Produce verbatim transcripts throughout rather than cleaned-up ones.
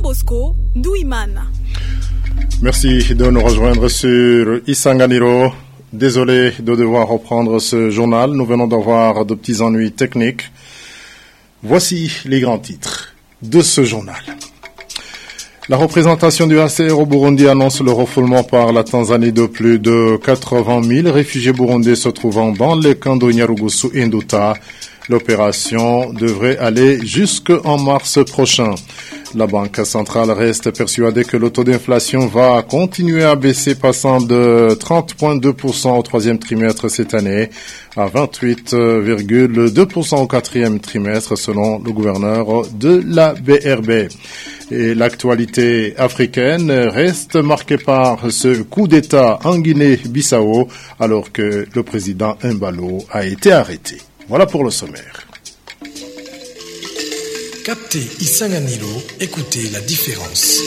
Bosco Douimana. Merci de nous rejoindre sur Isanganiro. Désolé de devoir reprendre ce journal. Nous venons d'avoir de petits ennuis techniques. Voici les grands titres de ce journal. La représentation du H C R au Burundi annonce le refoulement par la Tanzanie de plus de quatre-vingt mille réfugiés burundais se trouvant dans les camps de Nyarugusu et Nduta. L'opération devrait aller jusqu'en mars prochain. La Banque centrale reste persuadée que le taux d'inflation va continuer à baisser, passant de trente virgule deux pour cent au troisième trimestre cette année à vingt-huit virgule deux pour cent au quatrième trimestre, selon le gouverneur de la B R B. Et l'actualité africaine reste marquée par ce coup d'État en Guinée-Bissau, alors que le président Embalo a été arrêté. Voilà pour le sommaire. Captez Isanganiro, écoutez la différence.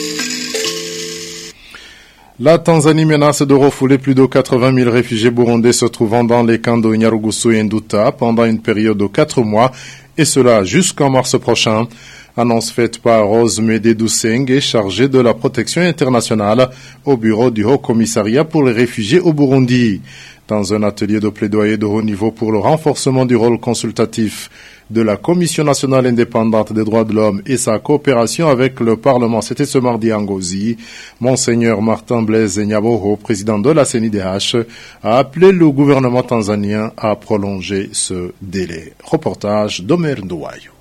La Tanzanie menace de refouler plus de quatre-vingt mille réfugiés burundais se trouvant dans les camps de Nyarugusu et Nduta pendant une période de quatre mois, et cela jusqu'en mars prochain. Annonce faite par Rose Mededusenge, chargée de la protection internationale au bureau du Haut-Commissariat pour les réfugiés au Burundi. Dans un atelier de plaidoyer de haut niveau pour le renforcement du rôle consultatif de la Commission nationale indépendante des droits de l'homme et sa coopération avec le Parlement, c'était ce mardi à Ngozi, Monseigneur Martin Blaise Nyaboho, président de la C N I D H, a appelé le gouvernement tanzanien à prolonger ce délai. Reportage d'Omer Ndouayo.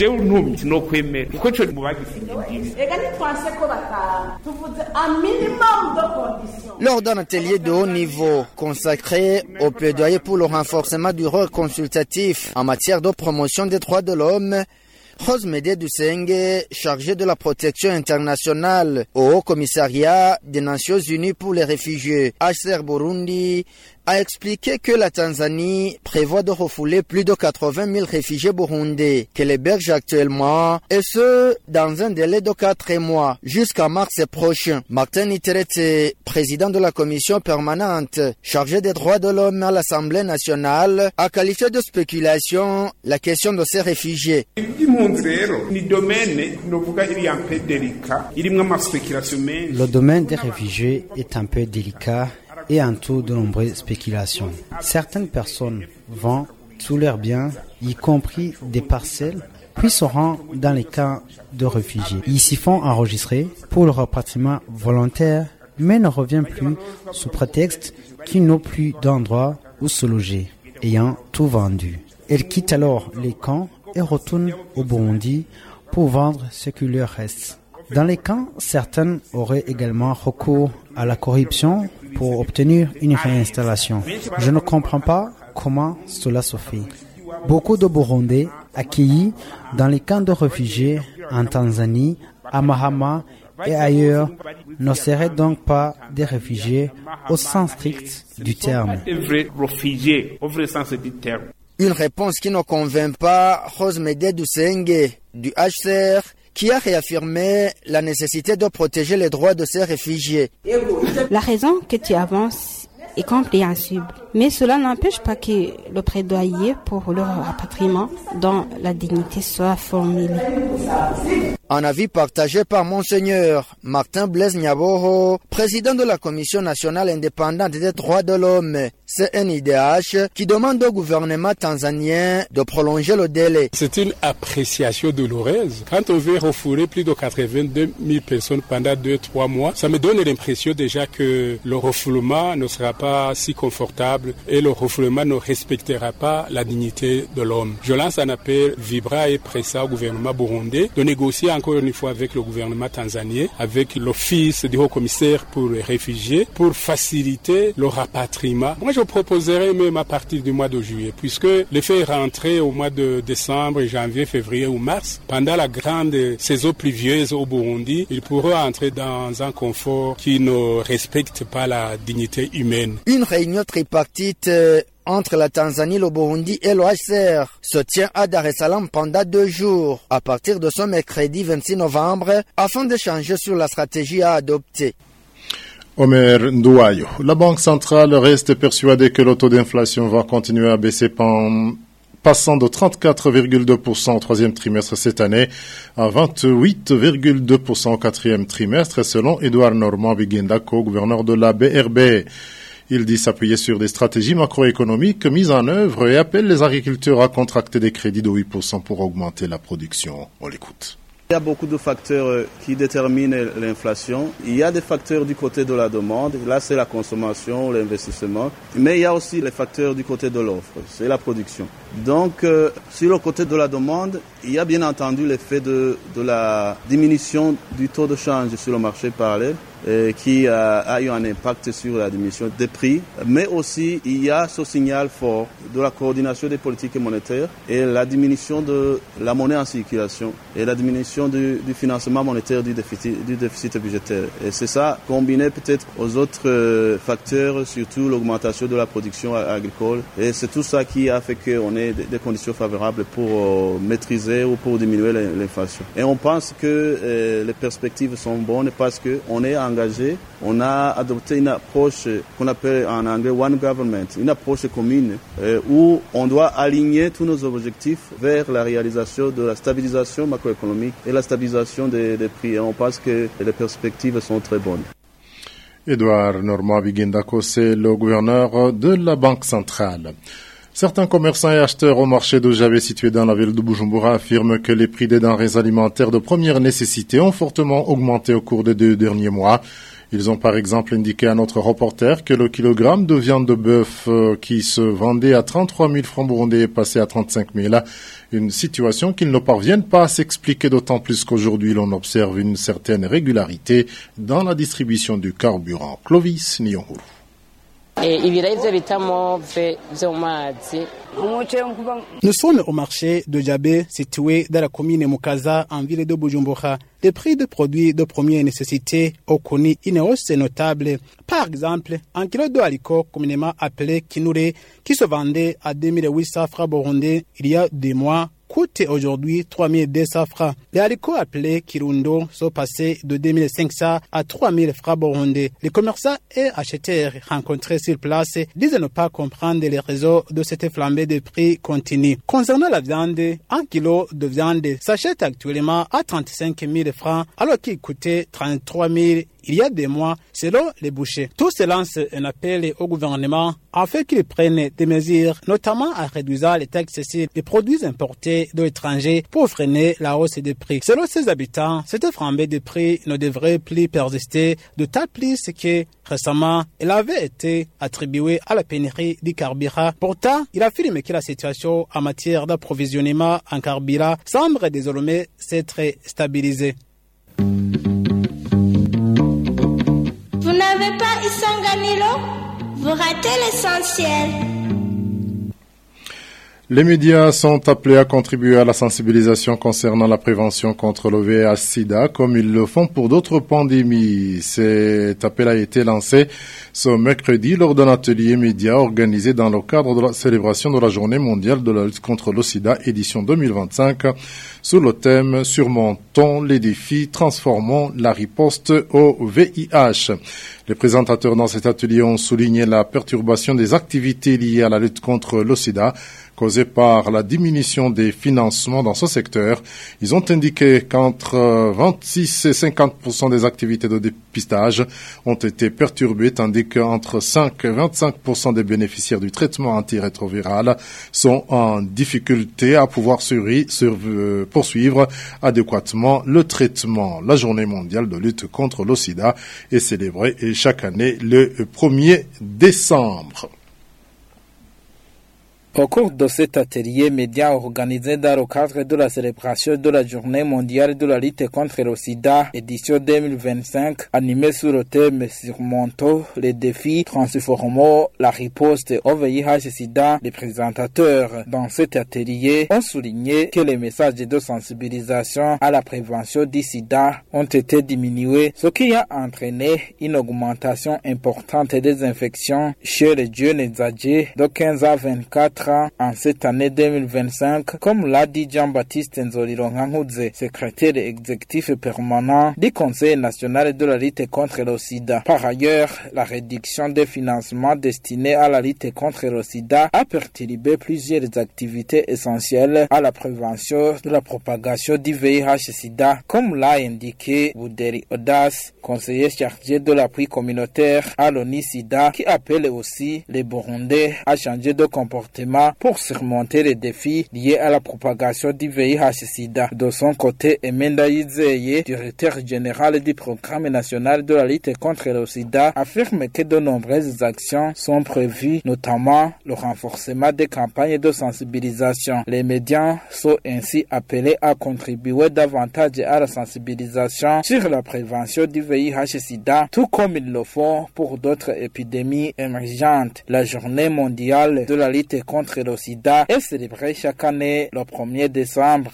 Lors d'un atelier de haut niveau consacré au plaidoyer pour le renforcement du rôle consultatif en matière de promotion des droits de l'homme, Rose Mededusenge, chargée de la protection internationale au Haut-Commissariat des Nations Unies pour les réfugiés H C R Burundi, a expliqué que la Tanzanie prévoit de refouler plus de quatre-vingt mille réfugiés burundais qu'elle héberge actuellement, et ce, dans un délai de quatre mois, jusqu'à mars prochain. Martin Iterete, président de la commission permanente chargée des droits de l'homme à l'Assemblée nationale, a qualifié de spéculation la question de ces réfugiés. Le domaine des réfugiés est un peu délicat et entoure de nombreuses spéculations. Certaines personnes vendent tous leurs biens, y compris des parcelles, puis se rendent dans les camps de réfugiés. Ils s'y font enregistrer pour le rapatriement volontaire, mais ne reviennent plus sous prétexte qu'ils n'ont plus d'endroit où se loger, ayant tout vendu. Ils quittent alors les camps et retournent au Burundi pour vendre ce qui leur reste. Dans les camps, certains auraient également recours à la corruption pour obtenir une réinstallation. Je ne comprends pas comment cela se fait. Beaucoup de Burundais accueillis dans les camps de réfugiés en Tanzanie, à Mahama et ailleurs ne seraient donc pas des réfugiés au sens strict du terme. Une réponse qui ne convainc pas Rose Mededusenge du H C R, qui a réaffirmé la nécessité de protéger les droits de ces réfugiés. La raison que tu avances est compréhensible, mais cela n'empêche pas que le plaidoyer pour leur rapatriement dans la dignité soit formulé. Un avis partagé par Monseigneur Martin Blaise Nyaboho, président de la Commission nationale indépendante des droits de l'homme, C N I D H, qui demande au gouvernement tanzanien de prolonger le délai. C'est une appréciation douloureuse. Quand on veut refouler plus de quatre-vingt-deux mille personnes pendant deux trois mois, ça me donne l'impression déjà que le refoulement ne sera pas si confortable et le refoulement ne respectera pas la dignité de l'homme. Je lance un appel vibrant et pressant au gouvernement burundais de négocier encore une fois avec le gouvernement tanzanien, avec l'office du haut-commissaire pour les réfugiés, pour faciliter le rapatriement. Moi, je proposerais même à partir du mois de juillet, puisque les faits rentrés au mois de décembre, janvier, février ou mars, pendant la grande saison pluvieuse au Burundi, ils pourraient entrer dans un confort qui ne respecte pas la dignité humaine. Une réunion tripartite euh, entre la Tanzanie, le Burundi et le H C R se tient à Dar es Salaam pendant deux jours, à partir de ce mercredi vingt-six novembre, afin d'échanger sur la stratégie à adopter. Omer Ndouayo. La Banque centrale reste persuadée que le taux d'inflation va continuer à baisser passant de trente-quatre virgule deux pour cent au troisième trimestre cette année à vingt-huit virgule deux pour cent au quatrième trimestre, selon Edouard Normand Bigendako, gouverneur de la B R B. Il dit s'appuyer sur des stratégies macroéconomiques mises en œuvre et appelle les agriculteurs à contracter des crédits de huit pour cent pour augmenter la production. On l'écoute. Il y a beaucoup de facteurs qui déterminent l'inflation. Il y a des facteurs du côté de la demande. Là, c'est la consommation, l'investissement. Mais il y a aussi les facteurs du côté de l'offre. C'est la production. Donc, euh, sur le côté de la demande, il y a bien entendu l'effet de, de la diminution du taux de change sur le marché parallèle euh, qui a, a eu un impact sur la diminution des prix. Mais aussi, il y a ce signal fort de la coordination des politiques monétaires et la diminution de la monnaie en circulation et la diminution du, du financement monétaire du déficit, du déficit budgétaire. Et c'est ça, combiné peut-être aux autres euh, facteurs, surtout l'augmentation de la production agricole. Et c'est tout ça qui a fait qu'on ait des conditions favorables pour euh, maîtriser ou pour diminuer l'inflation. Et on pense que euh, les perspectives sont bonnes parce qu'on est engagé, on a adopté une approche qu'on appelle en anglais One Government, une approche commune euh, où on doit aligner tous nos objectifs vers la réalisation de la stabilisation macroéconomique et la stabilisation des, des prix. Et on pense que les perspectives sont très bonnes. Edouard Normand Bigendako, c'est le gouverneur de la Banque centrale. Certains commerçants et acheteurs au marché de Javé situé dans la ville de Bujumbura affirment que les prix des denrées alimentaires de première nécessité ont fortement augmenté au cours des deux derniers mois. Ils ont par exemple indiqué à notre reporter que le kilogramme de viande de bœuf euh, qui se vendait à trente-trois mille francs burundais est passé à trente-cinq mille. Une situation qu'ils ne parviennent pas à s'expliquer, d'autant plus qu'aujourd'hui l'on observe une certaine régularité dans la distribution du carburant. Clovis Nyonguru. Nous sommes au marché de Djabé, situé dans la commune Mukaza, en ville de Bujumbura. Les prix de produits de première nécessité ont connu une hausse notable. Par exemple, un kilo de haricot, communément appelé kinouré, qui se vendait à deux mille huit cents francs burundais il y a deux mois, coûte aujourd'hui trois mille deux cents francs. Les haricots appelés Kirundo sont passés de deux mille cinq cents à trois mille francs burundais. Les commerçants et acheteurs rencontrés sur place disent ne pas comprendre les raisons de cette flambée de prix continue. Concernant la viande, un kilo de viande s'achète actuellement à trente-cinq mille francs alors qu'il coûtait trente-trois mille il y a des mois, selon les bouchers. Tous se lancent un appel au gouvernement afin qu'il prenne des mesures, notamment en réduisant les taxes sur les produits importés de l'étranger pour freiner la hausse des prix. Selon ses habitants, cette flambée de prix ne devrait plus persister, d'autant plus que récemment, elle avait été attribuée à la pénurie du carburant. Pourtant, il affirme que la situation en matière d'approvisionnement en carburant semble désormais s'être stabilisée. Vous n'avez pas Isanganilo? Vous ratez l'essentiel. Les médias sont appelés à contribuer à la sensibilisation concernant la prévention contre le V I H sida, comme ils le font pour d'autres pandémies. Cet appel a été lancé ce mercredi lors d'un atelier média organisé dans le cadre de la célébration de la Journée mondiale de la lutte contre le sida, édition deux mille vingt-cinq, sous le thème « Surmontons les défis, transformons la riposte au V I H ». Les présentateurs dans cet atelier ont souligné la perturbation des activités liées à la lutte contre le sida, causée par la diminution des financements dans ce secteur. Ils ont indiqué qu'entre vingt-six et cinquante pour cent des activités de dépistage ont été perturbées, tandis qu'entre cinq et vingt-cinq pour cent des bénéficiaires du traitement antirétroviral sont en difficulté à pouvoir sur- sur- poursuivre adéquatement le traitement. La Journée mondiale de lutte contre le sida est célébrée chaque année le premier décembre. Au cours de cet atelier média organisé dans le cadre de la célébration de la Journée mondiale de la lutte contre le sida, édition deux mille vingt-cinq, animée sur le thème Surmontons les défis, transformons la riposte au V I H sida, les présentateurs dans cet atelier ont souligné que les messages de sensibilisation à la prévention du sida ont été diminués, ce qui a entraîné une augmentation importante des infections chez les jeunes âgés de quinze à vingt-quatre contrat en cette année deux mille vingt-cinq, comme l'a dit Jean-Baptiste Nzoliro Nkankouze, secrétaire exécutif permanent du Conseil national de la lutte contre le sida. Par ailleurs, la réduction des financements destinés à la lutte contre le sida a perturbé plusieurs activités essentielles à la prévention de la propagation du V I H-Sida, comme l'a indiqué Bouderi Odas, conseiller chargé de l'appui communautaire à l'ONU-Sida, qui appelle aussi les Burundais à changer de comportement pour surmonter les défis liés à la propagation du V I H-Sida. De son côté, Emenda Yizeye, directeur général du programme national de la lutte contre le sida, affirme que de nombreuses actions sont prévues, notamment le renforcement des campagnes de sensibilisation. Les médias sont ainsi appelés à contribuer davantage à la sensibilisation sur la prévention du V I H-Sida, tout comme ils le font pour d'autres épidémies émergentes. La journée mondiale de la lutte contre le sida est célébrée chaque année le premier décembre.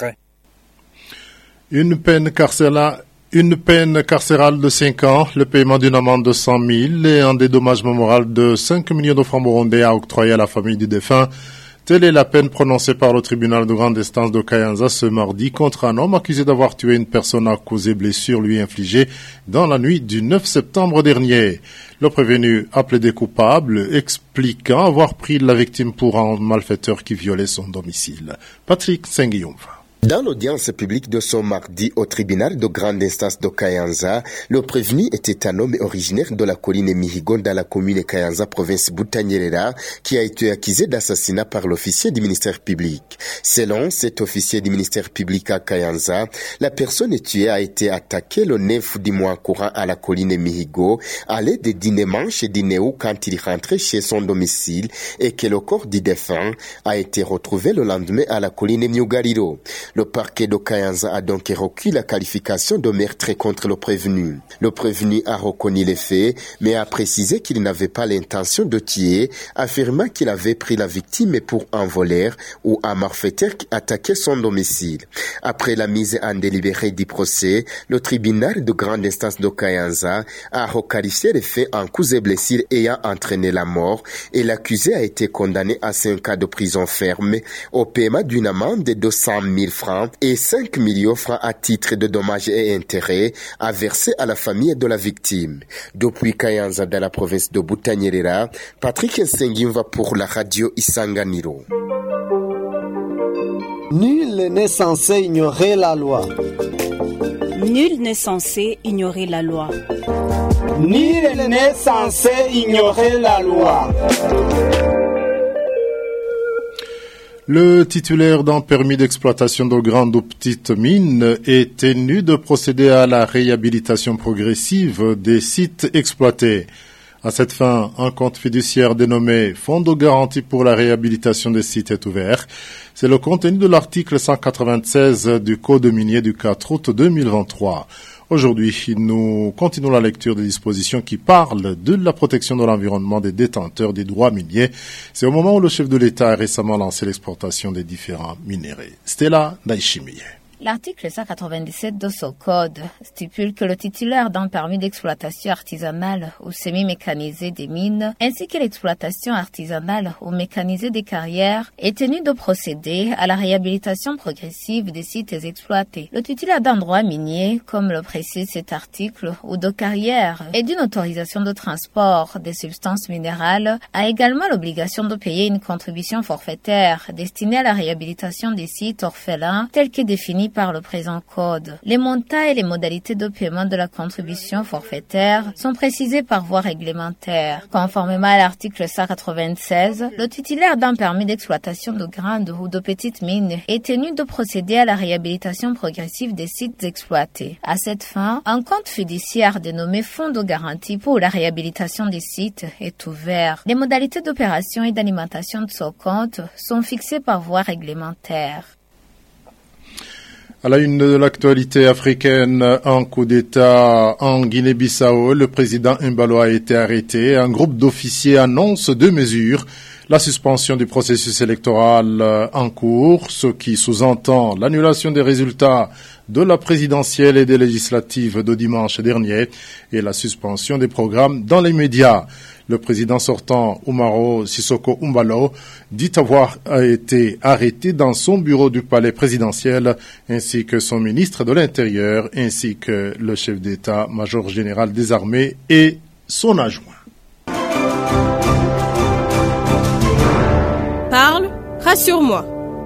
Une peine carcérale, une peine carcérale de cinq ans, le paiement d'une amende de cent mille et un dédommagement moral de cinq millions de francs burundais à octroyer à la famille du défunt. Telle est la peine prononcée par le tribunal de grande instance de Kayanza ce mardi contre un homme accusé d'avoir tué une personne à cause des blessures lui infligées dans la nuit du neuf septembre dernier. Le prévenu a plaidé coupable, expliquant avoir pris la victime pour un malfaiteur qui violait son domicile. Patrick Senguiyumva. Dans l'audience publique de ce mardi au tribunal de grande instance de Kayanza, le prévenu était un homme originaire de la colline Mihigo dans la commune Kayanza, province Butanyerera, qui a été accusé d'assassinat par l'officier du ministère public. Selon cet officier du ministère public à Kayanza, la personne tuée a été attaquée le neuf du mois courant à la colline Mihigo à l'aide de dînements chez Dinéou quand il rentrait chez son domicile et que le corps du défunt a été retrouvé le lendemain à la colline Myugariro. Le parquet de Kayanza a donc requis la qualification de meurtre contre le prévenu. Le prévenu a reconnu les faits, mais a précisé qu'il n'avait pas l'intention de tuer, affirmant qu'il avait pris la victime pour un voleur ou un malfaiteur qui attaquait son domicile. Après la mise en délibéré du procès, le tribunal de grande instance de Kayanza a requalifié les faits en coups et blessures ayant entraîné la mort et l'accusé a été condamné à cinq ans de prison ferme au paiement d'une amende de deux cent mille francs et cinq millions francs à titre de dommages et intérêts à verser à la famille de la victime. Depuis Kayanza dans la province de Butanyerera, Patrick Nsengimva pour la radio Isanganiro. Nul n'est censé ignorer la loi. Nul n'est censé ignorer la loi. Nul n'est censé ignorer la loi. Le titulaire d'un permis d'exploitation de grandes ou petites mines est tenu de procéder à la réhabilitation progressive des sites exploités. À cette fin, un compte fiduciaire dénommé Fonds de garantie pour la réhabilitation des sites est ouvert. C'est le contenu de l'article cent quatre-vingt-seize du Code minier du quatre août deux mille vingt-trois. Aujourd'hui, nous continuons la lecture des dispositions qui parlent de la protection de l'environnement des détenteurs des droits miniers. C'est au moment où le chef de l'État a récemment lancé l'exportation des différents minéraux. Stella Naishimiye. L'article cent quatre-vingt-dix-sept de ce code stipule que le titulaire d'un permis d'exploitation artisanale ou semi-mécanisé des mines, ainsi que l'exploitation artisanale ou mécanisée des carrières, est tenu de procéder à la réhabilitation progressive des sites exploités. Le titulaire d'un droit minier, comme le précise cet article, ou de carrière, et d'une autorisation de transport des substances minérales, a également l'obligation de payer une contribution forfaitaire destinée à la réhabilitation des sites orphelins tels que définis par le présent code. Les montants et les modalités de paiement de la contribution forfaitaire sont précisés par voie réglementaire. Conformément à l'article cent quatre-vingt-seize, le titulaire d'un permis d'exploitation de grandes ou de petites mines est tenu de procéder à la réhabilitation progressive des sites exploités. À cette fin, un compte fiduciaire dénommé Fonds de garantie pour la réhabilitation des sites est ouvert. Les modalités d'opération et d'alimentation de ce compte sont fixées par voie réglementaire. À la une de l'actualité africaine, un coup d'État en Guinée-Bissau, le président Embalo a été arrêté. Un groupe d'officiers annonce deux mesures. La suspension du processus électoral en cours, ce qui sous-entend l'annulation des résultats de la présidentielle et des législatives de dimanche dernier et la suspension des programmes dans les médias. Le président sortant, Umaro Sissoko Umbalo, dit avoir été arrêté dans son bureau du palais présidentiel, ainsi que son ministre de l'Intérieur, ainsi que le chef d'État-major général des armées et son adjoint. Parle, rassure-moi.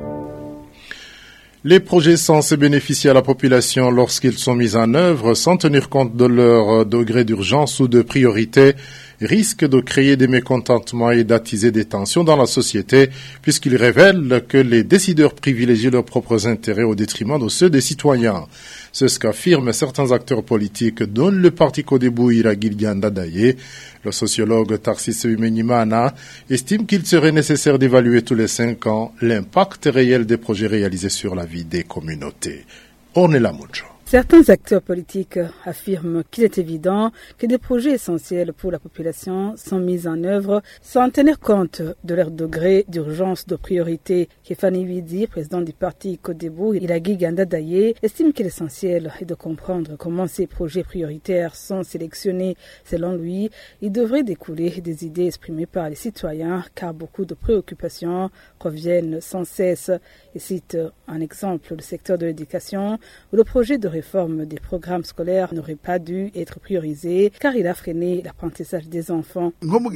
Les projets censés bénéficier à la population lorsqu'ils sont mis en œuvre sans tenir compte de leur degré d'urgence ou de priorité risquent de créer des mécontentements et d'attiser des tensions dans la société puisqu'ils révèlent que les décideurs privilégient leurs propres intérêts au détriment de ceux des citoyens. C'est ce qu'affirment certains acteurs politiques, dont le parti Codebu Iragil Ndadaye. Le sociologue Tarsis Umenimana estime qu'il serait nécessaire d'évaluer tous les cinq ans l'impact réel des projets réalisés sur la vie des communautés. Ornella Mucho. Certains acteurs politiques affirment qu'il est évident que des projets essentiels pour la population sont mis en œuvre sans tenir compte de leur degré d'urgence, de priorité. Kefani Widi, président du parti Codebu Iragil Ndadaye, estime que l'essentiel est de comprendre comment ces projets prioritaires sont sélectionnés. Selon lui, il devrait découler des idées exprimées par les citoyens car beaucoup de préoccupations reviennent sans cesse. Il cite un exemple, le secteur de l'éducation où le projet de réforme des programmes scolaires n'aurait pas dû être priorisé car il a freiné l'apprentissage des enfants.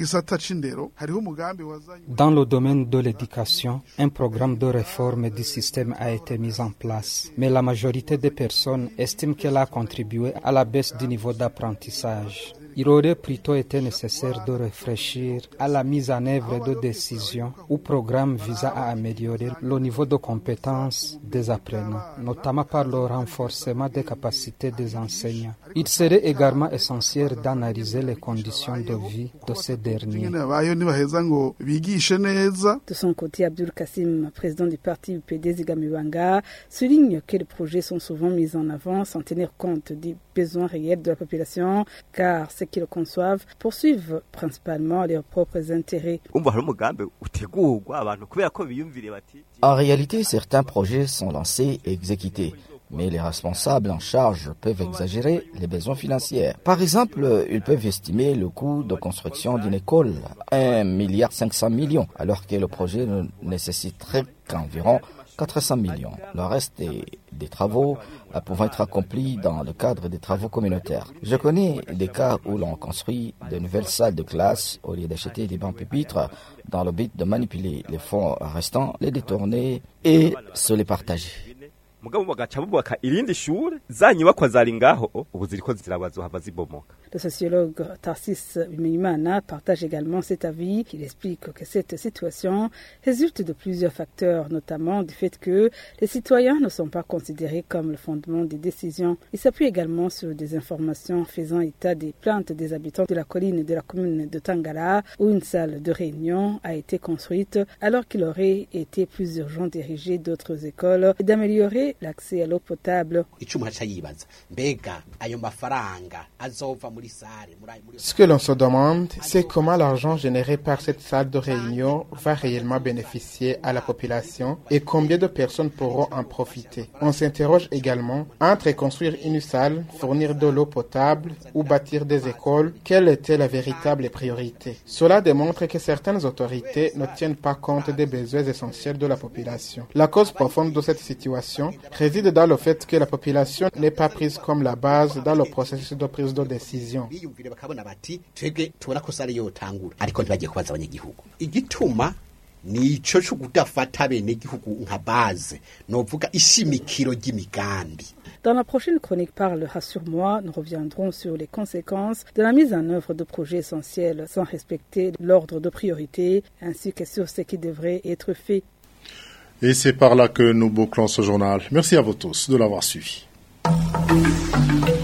Dans le domaine de l'éducation, un programme de réforme du système a été mis en place, mais la majorité des personnes estiment qu'elle a contribué à la baisse du niveau d'apprentissage. Il aurait plutôt été nécessaire de réfléchir à la mise en œuvre de décisions ou programmes visant à améliorer le niveau de compétences des apprenants, notamment par le renforcement des capacités des enseignants. Il serait également essentiel d'analyser les conditions de vie de ces derniers. De son côté, Abdul Kassim, président du parti U P D Zigamiwanga, souligne que les projets sont souvent mis en avant sans tenir compte des besoins réels de la population, car ceux qui le conçoivent poursuivent principalement leurs propres intérêts. En réalité, certains projets sont lancés et exécutés, mais les responsables en charge peuvent exagérer les besoins financiers. Par exemple, ils peuvent estimer le coût de construction d'une école à un milliard cinq cents millions, alors que le projet ne nécessiterait qu'environ quatre cents millions. Le reste des, des travaux euh, pouvant être accomplis dans le cadre des travaux communautaires. Je connais des cas où l'on construit de nouvelles salles de classe au lieu d'acheter des bancs pupitres dans le but de manipuler les fonds restants, les détourner et se les partager. Le sociologue Tarsis Umeimana partage également cet avis. Il explique que cette situation résulte de plusieurs facteurs, notamment du fait que les citoyens ne sont pas considérés comme le fondement des décisions. Il s'appuie également sur des informations faisant état des plaintes des habitants de la colline de la commune de Tangara, où une salle de réunion a été construite alors qu'il aurait été plus urgent d'ériger d'autres écoles et d'améliorer l'accès à l'eau potable. Ce que l'on se demande, c'est comment l'argent généré par cette salle de réunion va réellement bénéficier à la population et combien de personnes pourront en profiter. On s'interroge également entre construire une salle, fournir de l'eau potable ou bâtir des écoles, quelle était la véritable priorité. Cela démontre que certaines autorités ne tiennent pas compte des besoins essentiels de la population. La cause profonde de cette situation réside dans le fait que la population n'est pas prise comme la base dans le processus de prise de décision. nico cyo kudafata bene gihugu nka base novuga ishimikiro ry'imigambi. Dans la prochaine chronique Parle, rassure-moi, nous reviendrons sur les conséquences de la mise en œuvre de projets essentiels sans respecter l'ordre de priorité ainsi que sur ce qui devrait être fait. Et c'est par là que nous bouclons ce journal. Merci à vous tous de l'avoir suivi.